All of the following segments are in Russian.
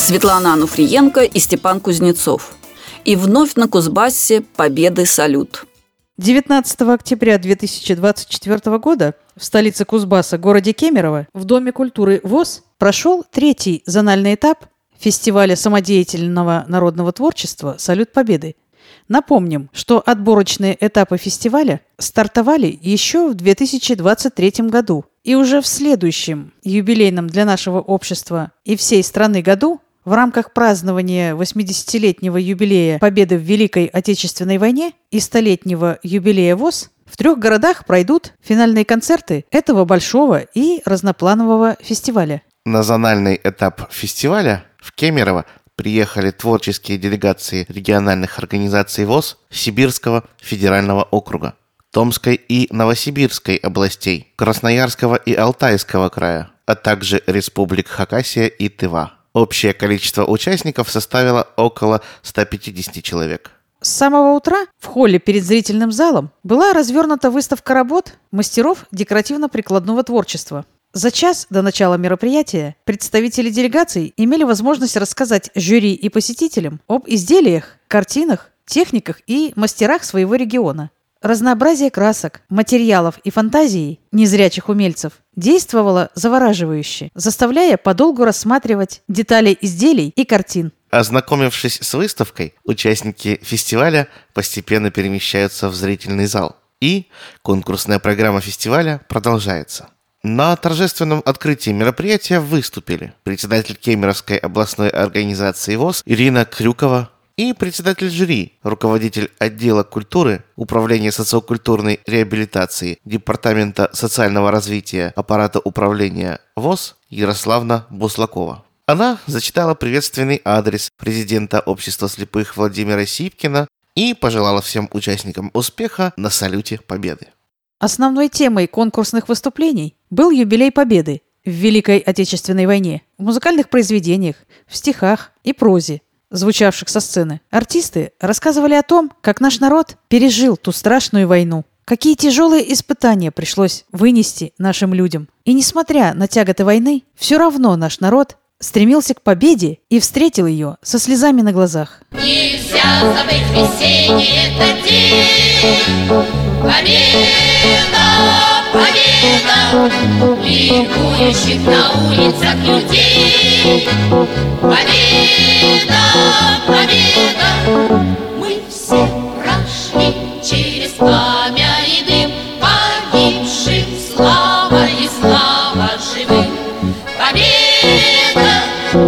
Светлана Ануфриенко и Степан Кузнецов. И вновь на Кузбассе победы салют. 19 октября 2024 года в столице Кузбасса, городе Кемерово, в Доме культуры ВОС прошел третий зональный этап фестиваля самодеятельного народного творчества «Салют Победы». Напомним, что отборочные этапы фестиваля стартовали еще в 2023 году. И уже в следующем юбилейном для нашего общества и всей страны году в рамках празднования 80-летнего юбилея Победы в Великой Отечественной войне и 100-летнего юбилея ВОС в 3 городах пройдут финальные концерты этого большого и разнопланового фестиваля. На зональный этап фестиваля в Кемерово приехали творческие делегации региональных организаций ВОС Сибирского федерального округа, Томской и Новосибирской областей, Красноярского и Алтайского края, а также республик Хакасия и Тыва. Общее количество участников составило около 150 человек. С самого утра в холле перед зрительным залом была развернута выставка работ мастеров декоративно-прикладного творчества. За час до начала мероприятия представители делегаций имели возможность рассказать жюри и посетителям об изделиях, картинах, техниках и мастерах своего региона. Разнообразие красок, материалов и фантазий незрячих умельцев действовало завораживающе, заставляя подолгу рассматривать детали изделий и картин. Ознакомившись с выставкой, участники фестиваля постепенно перемещаются в зрительный зал. И конкурсная программа фестиваля продолжается. На торжественном открытии мероприятия выступили председатель Кемеровской областной организации ВОС Ирина Крюкова и председатель жюри, руководитель отдела культуры, Управления социокультурной реабилитации, Департамента социального развития аппарата управления ВОС Ярославна Буслакова. Она зачитала приветственный адрес президента Общества слепых Владимира Сипкина и пожелала всем участникам успеха на салюте Победы. Основной темой конкурсных выступлений был юбилей Победы в Великой Отечественной войне в музыкальных произведениях, в стихах и прозе, звучавших со сцены. Артисты рассказывали о том, как наш народ пережил ту страшную войну, какие тяжелые испытания пришлось вынести нашим людям. И несмотря на тяготы войны, все равно наш народ стремился к победе и встретил ее со слезами на глазах. Нельзя забыть весенний этот день. Победа, победа, ликующих на улицах людей. Победа, победа, мы все прошли через пламя и дым погибших, слава и слава живым. Победа,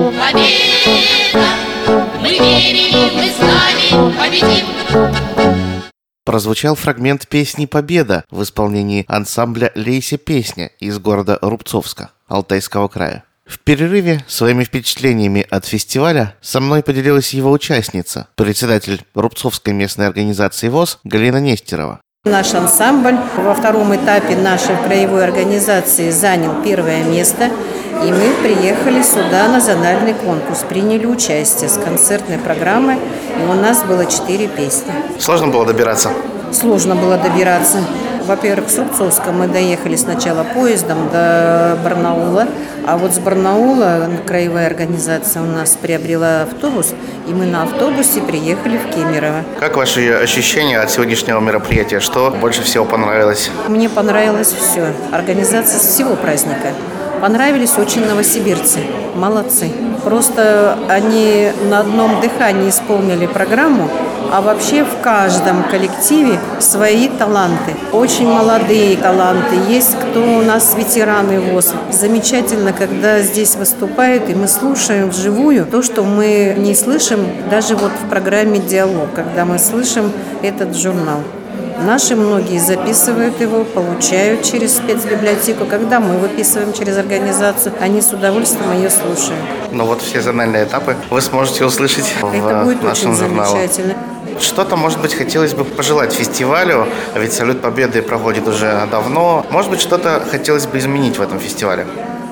победа, мы верили, мы знали, победим. Прозвучал фрагмент песни «Победа» в исполнении ансамбля «Лейся песня» из города Рубцовска, Алтайского края. В перерыве своими впечатлениями от фестиваля со мной поделилась его участница, председатель Рубцовской местной организации ВОС Галина Нестерова. Наш ансамбль во втором этапе нашей краевой организации занял 1 место, и мы приехали сюда на зональный конкурс, приняли участие с концертной программой, и у нас было 4 песни. Сложно было добираться? Сложно было добираться. Во-первых, с Рубцовска мы доехали сначала поездом до Барнаула, а вот с Барнаула краевая организация у нас приобрела автобус, и мы на автобусе приехали в Кемерово. Как ваши ощущения от сегодняшнего мероприятия? Что больше всего понравилось? Мне понравилось все. Организация всего праздника. Понравились очень новосибирцы. Молодцы. Просто они на одном дыхании исполнили программу, а вообще в каждом коллективе свои таланты. Очень молодые таланты. Есть кто у нас ветераны ВОС. Замечательно, когда здесь выступают, и мы слушаем вживую то, что мы не слышим даже вот в программе «Диалог», когда мы слышим этот журнал. Наши многие записывают его, получают через спецбиблиотеку. Когда мы выписываем через организацию, они с удовольствием ее слушают. Ну вот все зональные этапы вы сможете услышать Это будет нашем очень журнале. Замечательно. Что-то, может быть, хотелось бы пожелать фестивалю, ведь Салют Победы проходит уже давно. Может быть, что-то хотелось бы изменить в этом фестивале?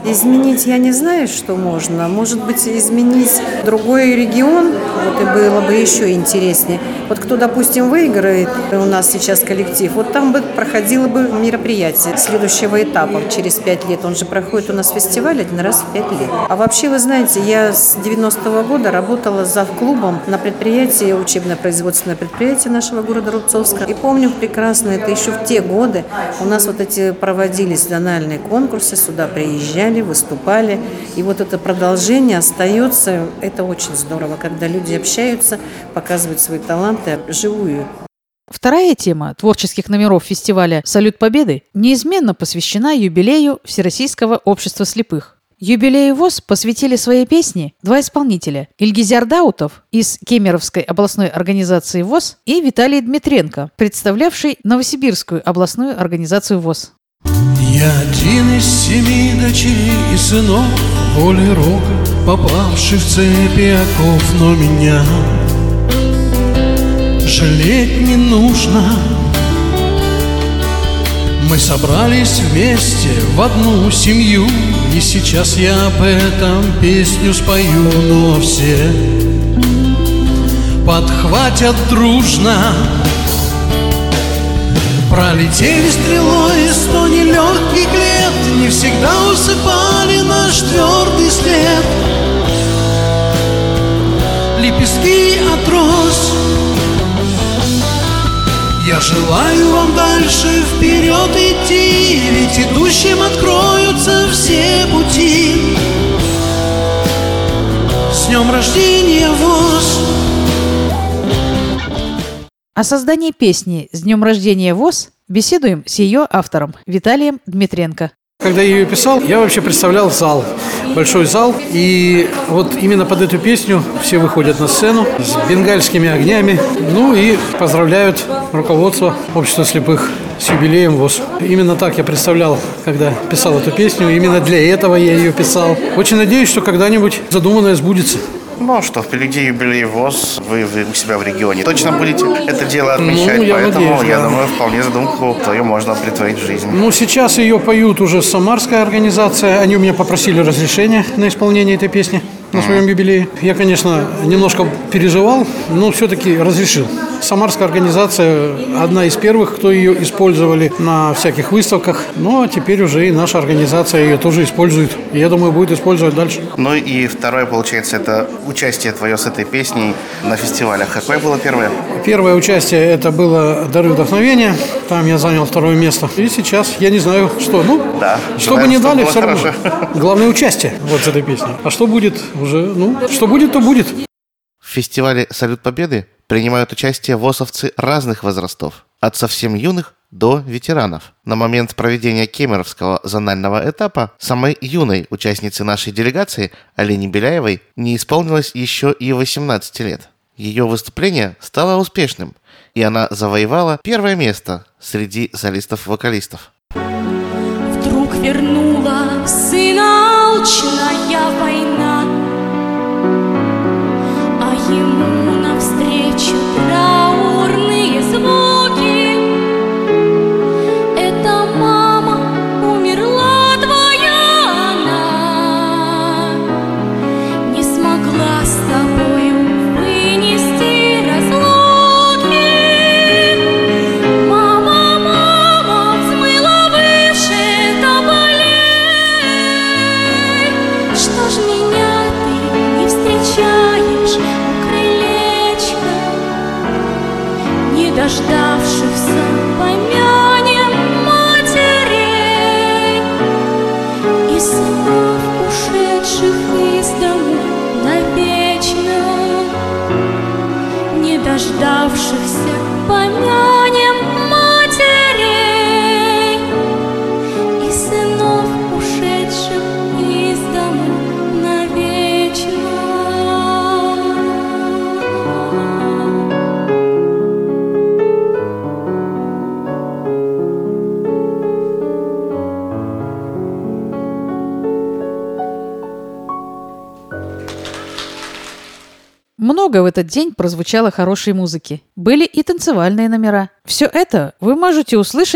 Изменить я не знаю, что можно. Может быть, изменить другой регион, вот и было бы еще интереснее. Вот кто, допустим, выиграет, у нас сейчас коллектив, вот там бы проходило бы мероприятие следующего этапа через 5 лет. Он же проходит у нас фестиваль 1 раз в 5 лет. А вообще, вы знаете, я с 90-го года работала завклубом на предприятии, учебно-производственное предприятие нашего города Рубцовска. И помню прекрасно, это еще в те годы у нас вот эти проводились зональные конкурсы, сюда приезжали, выступали. И вот это продолжение остается. Это очень здорово, когда люди общаются, показывают свои таланты вживую. Вторая тема творческих номеров фестиваля «Салют Победы» неизменно посвящена юбилею Всероссийского общества слепых. Юбилею ВОС посвятили свои песни два исполнителя – Ильгизяр Даутов из Кемеровской областной организации ВОС и Виталий Дмитренко, представлявший Новосибирскую областную организацию ВОС. Я один из 7 дочерей и сынов воли Рога, попавший в цепи оков, но меня жалеть не нужно. Мы собрались вместе в одну семью, и сейчас я об этом песню спою, но все подхватят дружно. Пролетели стрелой 100 нелегких лет, не всегда усыпали наш твердый след. Лепестки от роз. Я желаю вам дальше вперед идти, ведь идущим откроются все пути. С днем рождения, ВОС! О создании песни «С днем рождения ВОС» беседуем с ее автором Виталием Дмитренко. Когда я ее писал, я вообще представлял зал, большой зал, и вот именно под эту песню все выходят на сцену с бенгальскими огнями, ну и поздравляют руководство общества слепых с юбилеем ВОС. Именно так я представлял, когда писал эту песню, именно для этого я ее писал. Очень надеюсь, что когда-нибудь задуманное сбудется. Ну что, впереди юбилей ВОС, вы у себя в регионе точно будете это дело отмечать, я поэтому, надеюсь, я да. думаю, вполне задумку твою можно притворить в жизнь. Ну, сейчас ее поют уже самарская организация. Они у меня попросили разрешения на исполнение этой песни на своем юбилее. Я, конечно, немножко переживал, но все-таки разрешил. Самарская организация одна из первых, кто ее использовали на всяких выставках. Ну, а теперь уже и наша организация ее тоже использует. И, я думаю, будет использовать дальше. Ну и второе, получается, это участие твое с этой песней на фестивалях. Какое было первое? Первое участие это было «Дары вдохновения». Там я занял 2 место. И сейчас я не знаю, что. Ну, Да, что бы желаем, ни чтобы дали, было все равно. хорошо. Главное участие вот с этой песней. А что будет уже? Ну, что будет, то будет. В фестивале «Салют Победы» принимают участие ВОСовцы разных возрастов, от совсем юных до ветеранов. На момент проведения кемеровского зонального этапа самой юной участнице нашей делегации, Алине Беляевой, не исполнилось еще и 18 лет. Ее выступление стало успешным, и она завоевала 1 место среди солистов-вокалистов. Вдруг вернула сына алчная война, а ему навстречу траурные звуки. Это мама, умерла твоя она, не смогла с тобою вынести разлуки. Мама, мама, взмыла выше тополей. Что ж меня ты не встречаешь у крылечка? Не дождавшихся помянем матерей и сынов, ушедших из дому навечно. Не дождавшихся помянем матерей и сынов, ушедших из дому навечно. Много в этот день прозвучало хорошей музыки. Были и танцевальные номера. Все это вы можете услышать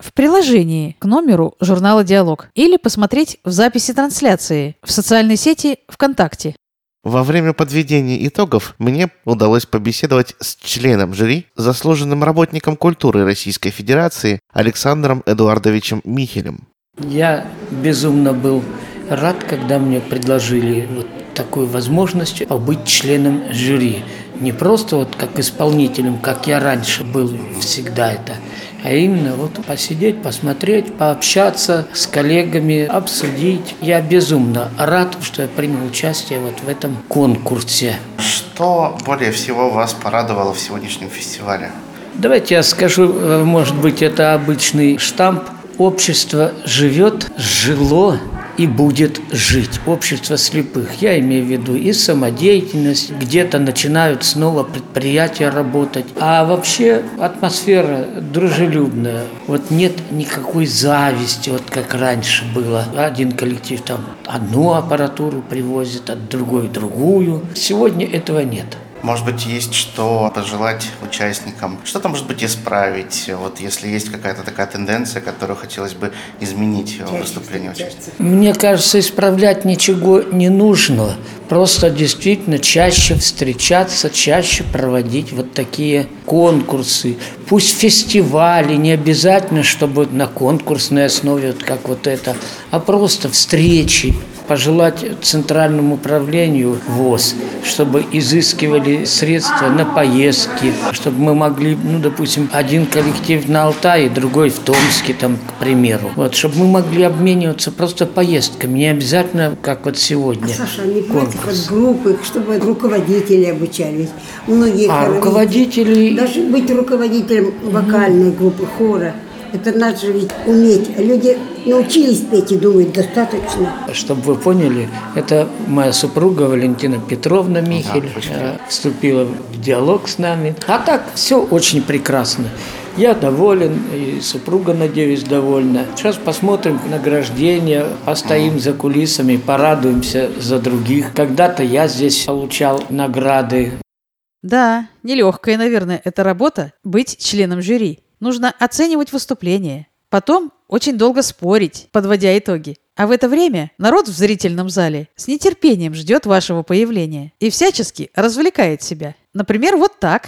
в приложении к номеру журнала «Диалог» или посмотреть в записи трансляции в социальной сети ВКонтакте. Во время подведения итогов мне удалось побеседовать с членом жюри, заслуженным работником культуры Российской Федерации Александром Эдуардовичем Михелем. Я безумно был рад, когда мне предложили вот такую возможность побыть членом жюри. Не просто вот как исполнителем, как я раньше был всегда это, а именно вот посидеть, посмотреть, пообщаться с коллегами, обсудить. Я безумно рад, что я принял участие вот в этом конкурсе. Что более всего вас порадовало в сегодняшнем фестивале? Давайте я скажу, может быть, это обычный штамп. Общество живет, жило и будет жить. Общество слепых. Я имею в виду и самодеятельность, где-то начинают снова предприятия работать. А вообще атмосфера дружелюбная. Вот нет никакой зависти, вот как раньше было. Один коллектив там одну аппаратуру привозит, а другой другую. Сегодня этого нет. Может быть, есть что пожелать участникам? Что-то, может быть, исправить? Вот если есть какая-то такая тенденция, которую хотелось бы изменить в выступлении участников. Мне кажется, исправлять ничего не нужно. Просто действительно чаще встречаться, чаще проводить вот такие конкурсы. Пусть фестивали, не обязательно, чтобы на конкурсной основе, вот как вот это, а просто встречи. Пожелать Центральному управлению ВОС, чтобы изыскивали средства на поездки, чтобы мы могли, допустим, один коллектив на Алтае, другой в Томске, там, к примеру. Вот, чтобы мы могли обмениваться просто поездками, не обязательно, как вот сегодня. Саша, не против от группы, чтобы руководители обучались. Многие руководители... Даже быть руководителем вокальной группы, хора. Это надо же ведь уметь. Люди научились петь и думают, достаточно. Чтобы вы поняли, это моя супруга Валентина Петровна Михель вступила в диалог с нами. А так все очень прекрасно. Я доволен, и супруга, надеюсь, довольна. Сейчас посмотрим награждение, постоим за кулисами, порадуемся за других. Когда-то я здесь получал награды. Да, нелегкая, наверное, эта работа – быть членом жюри. Нужно оценивать выступление, потом очень долго спорить, подводя итоги. А в это время народ в зрительном зале с нетерпением ждет вашего появления и всячески развлекает себя. Например, вот так.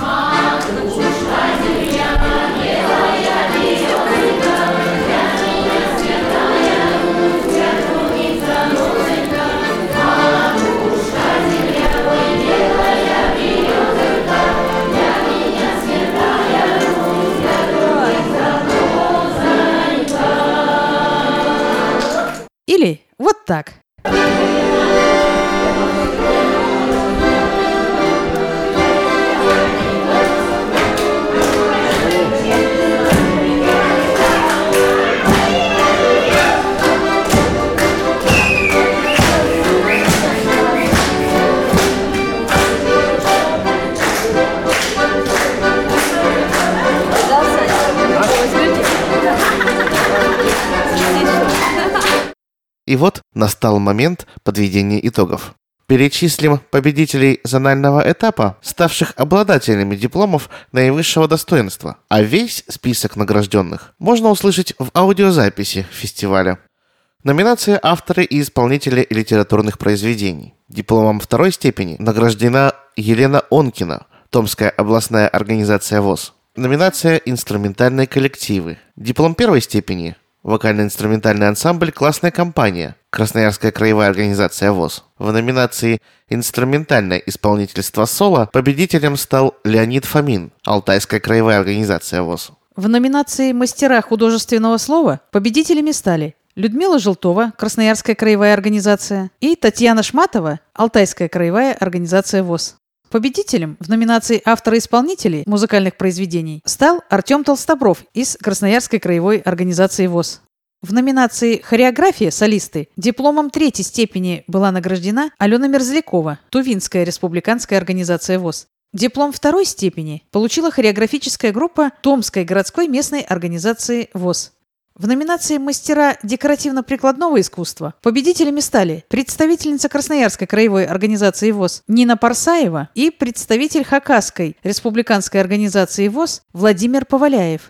Или вот так. И вот настал момент подведения итогов. Перечислим победителей зонального этапа, ставших обладателями дипломов наивысшего достоинства. А весь список награжденных можно услышать в аудиозаписи фестиваля. Номинация «Авторы и исполнители литературных произведений». Дипломом второй степени награждена Елена Онкина, Томская областная организация ВОС. Номинация «Инструментальные коллективы». Диплом первой степени вокально-инструментальный ансамбль «Классная компания», Красноярская краевая организация ВОС. В номинации «Инструментальное исполнительство соло» победителем стал Леонид Фомин, Алтайская краевая организация ВОС. В номинации «Мастера художественного слова» победителями стали Людмила Желтова, Красноярская краевая организация, и Татьяна Шматова, Алтайская краевая организация ВОС. Победителем в номинации «Авторы-исполнители музыкальных произведений» стал Артем Толстобров из Красноярской краевой организации ВОС. В номинации «Хореография. Солисты» дипломом третьей степени была награждена Алена Мерзлякова, Тувинская республиканская организация ВОС. Диплом второй степени получила хореографическая группа Томской городской местной организации ВОС. В номинации «Мастера декоративно-прикладного искусства» победителями стали представительница Красноярской краевой организации ВОС Нина Парсаева и представитель Хакасской республиканской организации ВОС Владимир Поваляев.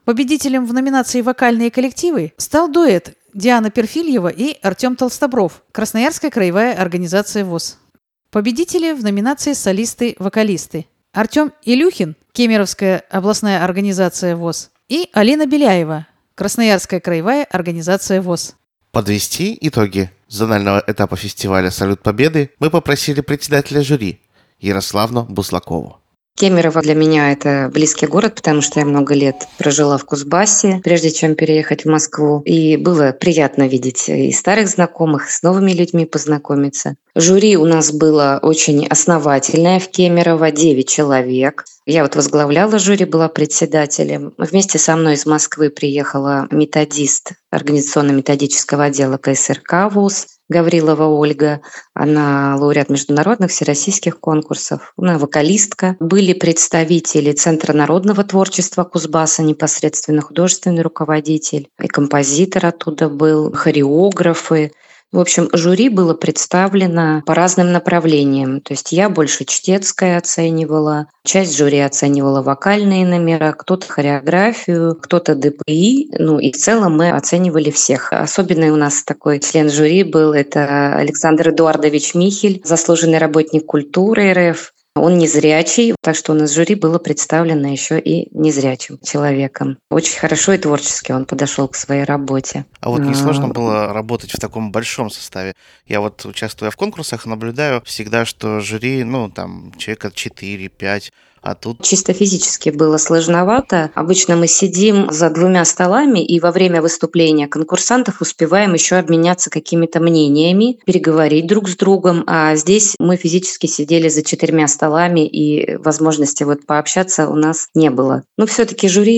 Победителем в номинации «Вокальные коллективы» стал дуэт Диана Перфильева и Артем Толстобров, Красноярская краевая организация ВОС. Победители в номинации «Солисты-вокалисты» Артем Илюхин, Кемеровская областная организация ВОС, и Алина Беляева, Красноярская краевая организация ВОС. Подвести итоги зонального этапа фестиваля «Салют Победы» мы попросили председателя жюри Ярославну Буслакову. Кемерово для меня это близкий город, потому что я много лет прожила в Кузбассе, прежде чем переехать в Москву. И было приятно видеть и старых знакомых, и с новыми людьми познакомиться. Жюри у нас было очень основательное в Кемерово, 9 человек. Я возглавляла жюри, была председателем. Вместе со мной из Москвы приехала методист организационно-методического отдела КСРК ВОС Гаврилова Ольга. Она лауреат международных всероссийских конкурсов. Она вокалистка. Были представители Центра народного творчества Кузбасса, непосредственно художественный руководитель. И композитор оттуда был, хореографы. В общем, жюри было представлено по разным направлениям. То есть я больше чтецкое оценивала, часть жюри оценивала вокальные номера, кто-то хореографию, кто-то ДПИ. И в целом мы оценивали всех. Особенный у нас такой член жюри был, это Александр Эдуардович Михель, заслуженный работник культуры РФ. Он незрячий, так что у нас в жюри было представлено еще и незрячим человеком. Очень хорошо и творчески он подошел к своей работе. А не сложно было работать в таком большом составе? Я участвуя в конкурсах, наблюдаю всегда, что жюри, человека 4-5, а тут... Чисто физически было сложновато. Обычно мы сидим за 2 столами и во время выступления конкурсантов успеваем еще обменяться какими-то мнениями, переговорить друг с другом. А здесь мы физически сидели за 4 столами и возможности пообщаться у нас не было. Все-таки жюри,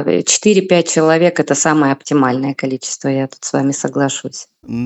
4-5 человек – это самое оптимальное количество, я тут с вами соглашусь.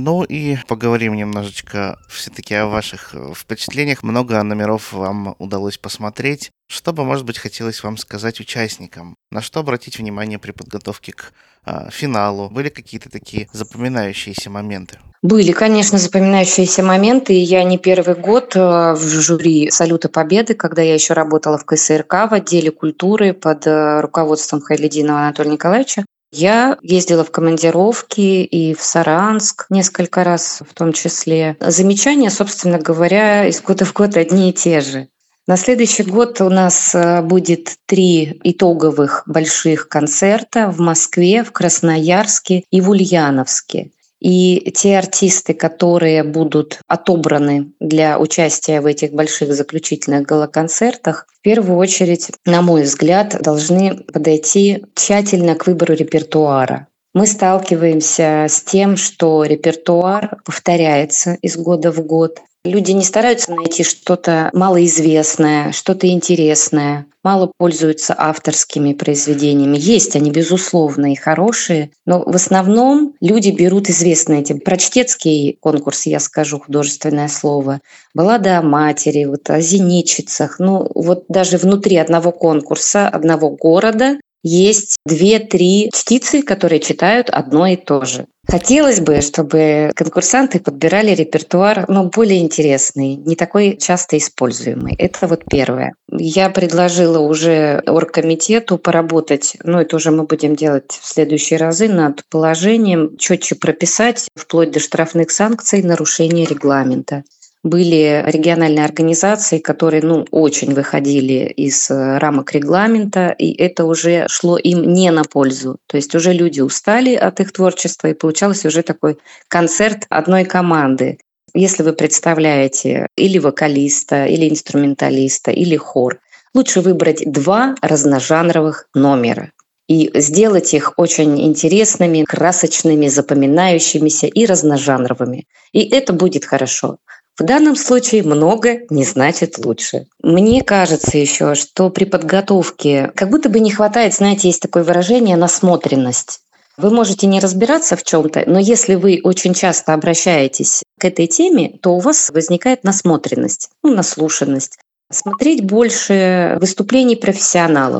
И поговорим немножечко все-таки о ваших впечатлениях. Много номеров вам удалось посмотреть. Что бы, может быть, хотелось вам сказать участникам? На что обратить внимание при подготовке к финалу? Были какие-то такие запоминающиеся моменты? Были, конечно, запоминающиеся моменты. Я не первый год в жюри «Салюта Победы», когда я еще работала в КСРК в отделе культуры под руководством Хайлетдинова Анатолия Николаевича. Я ездила в командировки и в Саранск несколько раз в том числе. Замечания, собственно говоря, из года в год одни и те же. На следующий год у нас будет 3 итоговых больших концерта в Москве, в Красноярске и в Ульяновске. И те артисты, которые будут отобраны для участия в этих больших заключительных гала-концертах, в первую очередь, на мой взгляд, должны подойти тщательно к выбору репертуара. Мы сталкиваемся с тем, что репертуар повторяется из года в год. Люди не стараются найти что-то малоизвестное, что-то интересное, мало пользуются авторскими произведениями. Есть они, безусловно, и хорошие, но в основном люди берут известные. Про чтецкий конкурс я скажу художественное слово. Баллада о матери, о зенитчицах. Даже внутри одного конкурса, одного города есть 2-3 чтицы, которые читают одно и то же. Хотелось бы, чтобы конкурсанты подбирали репертуар, более интересный, не такой часто используемый. Это первое. Я предложила уже оргкомитету поработать, это уже мы будем делать в следующие разы, над положением, четче прописать, вплоть до штрафных санкций, нарушения регламента. Были региональные организации, которые очень выходили из рамок регламента, и это уже шло им не на пользу. То есть уже люди устали от их творчества, и получался уже такой концерт одной команды. Если вы представляете или вокалиста, или инструменталиста, или хор, лучше выбрать 2 разножанровых номера и сделать их очень интересными, красочными, запоминающимися и разножанровыми. И это будет хорошо. В данном случае много не значит лучше. Мне кажется еще, что при подготовке как будто бы не хватает, есть такое выражение «насмотренность». Вы можете не разбираться в чем-то, но если вы очень часто обращаетесь к этой теме, то у вас возникает насмотренность, наслушанность. Смотреть больше выступлений профессионалов,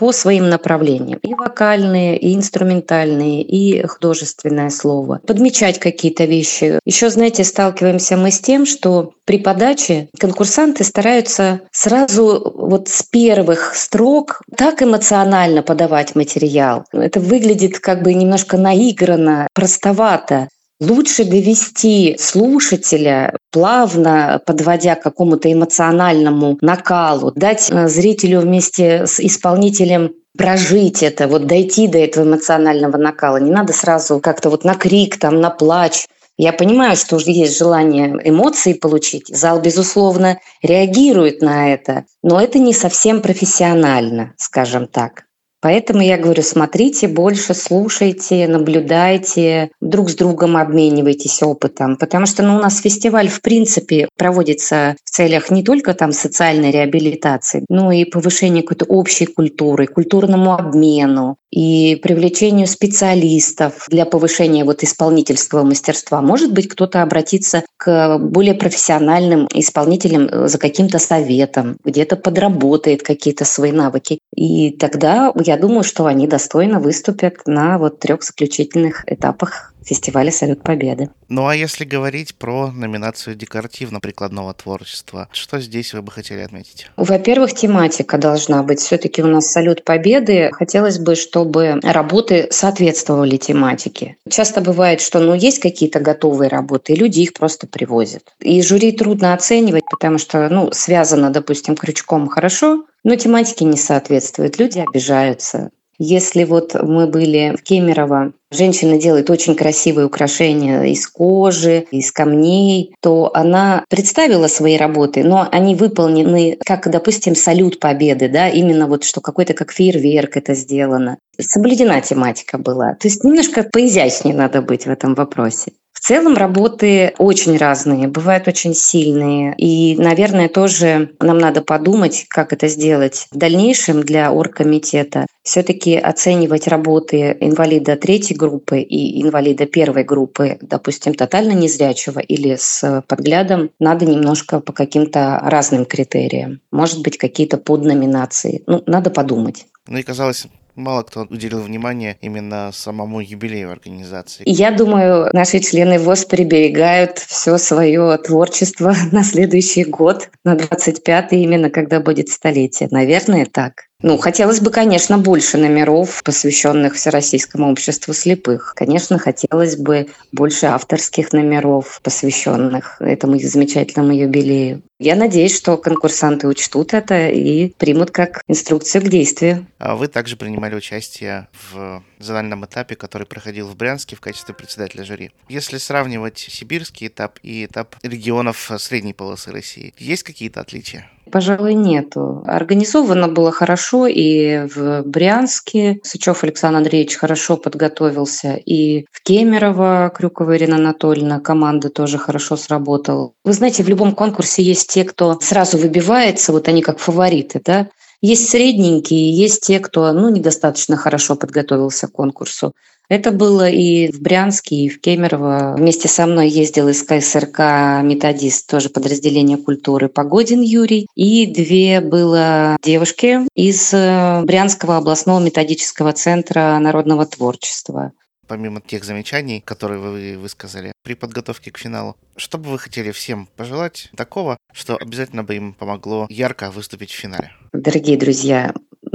по своим направлениям. И вокальные, и инструментальные, и художественное слово. Подмечать какие-то вещи. Еще, знаете, сталкиваемся мы с тем, что при подаче конкурсанты стараются сразу вот с первых строк так эмоционально подавать материал. Это выглядит как бы немножко наигранно, простовато. Лучше довести слушателя, плавно подводя к какому-то эмоциональному накалу, дать зрителю вместе с исполнителем прожить это, вот дойти до этого эмоционального накала. Не надо сразу как-то вот на крик, там, на плач. Я понимаю, что уже есть желание эмоции получить. Зал, безусловно, реагирует на это, но это не совсем профессионально, скажем так. Поэтому я говорю, смотрите больше, слушайте, наблюдайте, друг с другом обменивайтесь опытом. Потому что у нас фестиваль, в принципе, проводится в целях не только там социальной реабилитации, но и повышения какой-то общей культуры, культурному обмену и привлечению специалистов для повышения вот исполнительского мастерства. Может быть, кто-то обратится к более профессиональным исполнителям за каким-то советом, где-то подработает какие-то свои навыки. И тогда я думаю, что они достойно выступят на вот 3 заключительных этапах фестиваля «Салют Победы». Ну а если говорить про номинацию декоративно-прикладного творчества, что здесь вы бы хотели отметить? Во-первых, тематика должна быть. Все-таки у нас «Салют Победы». Хотелось бы, чтобы работы соответствовали тематике. Часто бывает, что есть какие-то готовые работы, и люди их просто привозят. И жюри трудно оценивать, потому что связано, допустим, крючком хорошо, но тематике не соответствует. Люди обижаются. Если вот мы были в Кемерово, женщина делает очень красивые украшения из кожи, из камней, то она представила свои работы, но они выполнены как, допустим, «Салют Победы», да, именно вот что какой-то как фейерверк это сделано. Соблюдена тематика была. То есть немножко поизящнее надо быть в этом вопросе. В целом работы очень разные, бывают очень сильные. И, наверное, тоже нам надо подумать, как это сделать в дальнейшем для оргкомитета. Все-таки оценивать работы инвалида 3-й группы и инвалида 1-й группы, допустим, тотально незрячего или с подглядом, надо немножко по каким-то разным критериям. Может быть, какие-то подноминации. Надо подумать. И казалось, мало кто уделил внимание именно самому юбилею организации. Я думаю, наши члены ВОС приберегают все свое творчество на следующий год, на 25-й, именно когда будет столетие. Наверное, так. Хотелось бы, конечно, больше номеров, посвященных Всероссийскому обществу слепых. Конечно, хотелось бы больше авторских номеров, посвященных этому замечательному юбилею. Я надеюсь, что конкурсанты учтут это и примут как инструкцию к действию. А вы также принимали участие в зональном этапе, который проходил в Брянске в качестве председателя жюри. Если сравнивать сибирский этап и этап регионов средней полосы России, есть какие-то отличия? Пожалуй, нету. Организовано было хорошо и в Брянске. Сычев Александр Андреевич хорошо подготовился. И в Кемерово Крюкова Ирина Анатольевна, команда тоже хорошо сработала. Вы знаете, в любом конкурсе есть те, кто сразу выбивается, вот они как фавориты, да? Есть средненькие, есть те, кто недостаточно хорошо подготовился к конкурсу. Это было и в Брянске, и в Кемерово. Вместе со мной ездил из КСРК методист, тоже подразделение культуры, Погодин Юрий. И 2 было девушки из Брянского областного методического центра народного творчества. Помимо тех замечаний, которые вы высказали при подготовке к финалу, что бы вы хотели всем пожелать такого, что обязательно бы им помогло ярко выступить в финале? Дорогие друзья,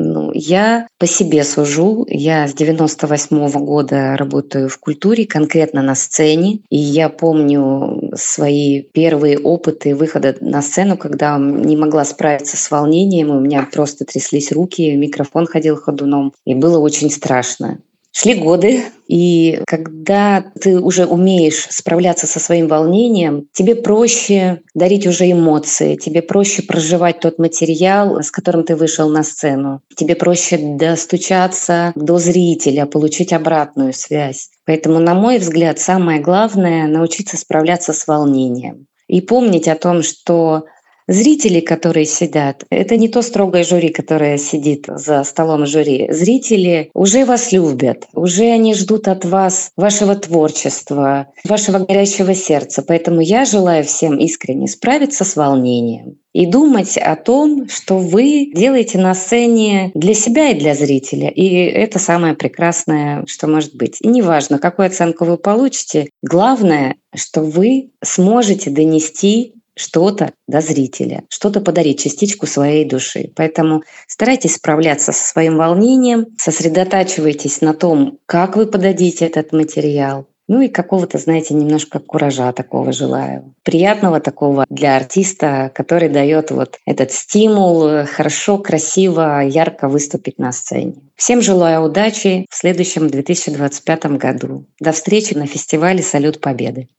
я по себе сужу. Я с 98-го года работаю в культуре, конкретно на сцене. И я помню свои первые опыты выхода на сцену, когда не могла справиться с волнением. У меня просто тряслись руки, микрофон ходил ходуном. И было очень страшно. Шли годы, и когда ты уже умеешь справляться со своим волнением, тебе проще дарить уже эмоции, тебе проще проживать тот материал, с которым ты вышел на сцену. Тебе проще достучаться до зрителя, получить обратную связь. Поэтому, на мой взгляд, самое главное — научиться справляться с волнением. И помнить о том, что Зрители, которые сидят, это не то строгое жюри, которое сидит за столом жюри. Зрители уже вас любят, уже они ждут от вас вашего творчества, вашего горящего сердца. Поэтому я желаю всем искренне справиться с волнением и думать о том, что вы делаете на сцене для себя и для зрителя. И это самое прекрасное, что может быть. И неважно, какую оценку вы получите, главное, что вы сможете донести что-то до зрителя, что-то подарить, частичку своей души. Поэтому старайтесь справляться со своим волнением, сосредотачивайтесь на том, как вы подадите этот материал. Ну и какого-то, знаете, немножко куража такого желаю. Приятного такого для артиста, который дает вот этот стимул хорошо, красиво, ярко выступить на сцене. Всем желаю удачи в следующем 2025 году. До встречи на фестивале «Салют Победы».